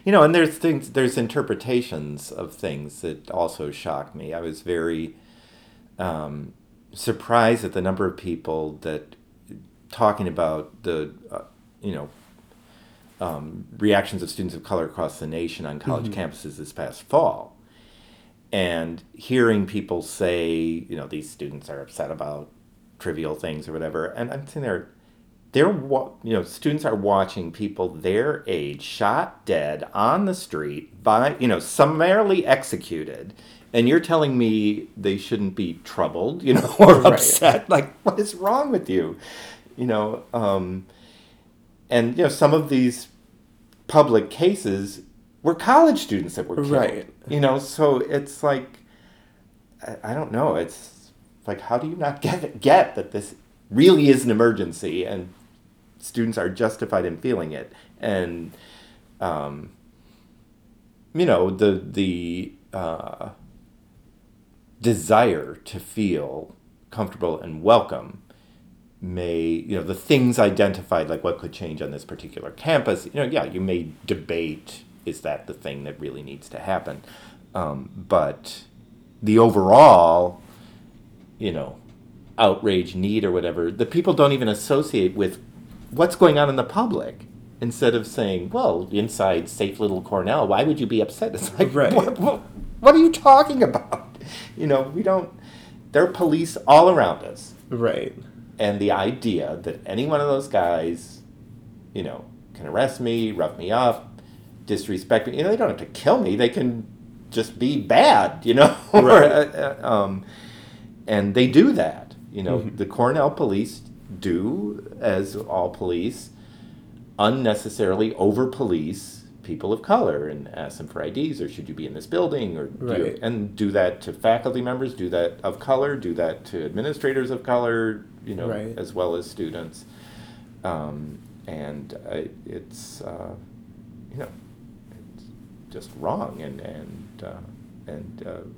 And there's interpretations of things that also shocked me. I was very um, surprised at the number of people that talking about the, you know, reactions of students of color across the nation on college Hmm. campuses this past fall, and hearing people say, these students are upset about trivial things or whatever, and I'm sitting there, students are watching people their age shot dead on the street by, summarily executed, and you're telling me they shouldn't be troubled, or Right. upset. Like, what is wrong with you? You know, and some of these public cases were college students that were killed. Right. So it's like, I don't know. It's like, how do you not get that this really is an emergency and students are justified in feeling it? And um, the desire to feel comfortable and welcome the things identified, like what could change on this particular campus, yeah, you may debate, is that the thing that really needs to happen? But the overall, you know, outrage, need, or whatever, the people don't even associate with what's going on in the public. Instead of saying, well, inside safe little Cornell, why would you be upset? It's like, Right. what are you talking about? We don't, there are police all around us. Right. And the idea that any one of those guys, can arrest me, rough me up, disrespect me, they don't have to kill me. They can just be bad, or, Right. and they do that. Hmm. The Cornell police do, as all police, unnecessarily over police people of color and ask them for IDs, or should you be in this building, or Right. do that to faculty members, do that of color, do that to administrators of color, Right. as well as students. And it's you know it's just wrong, and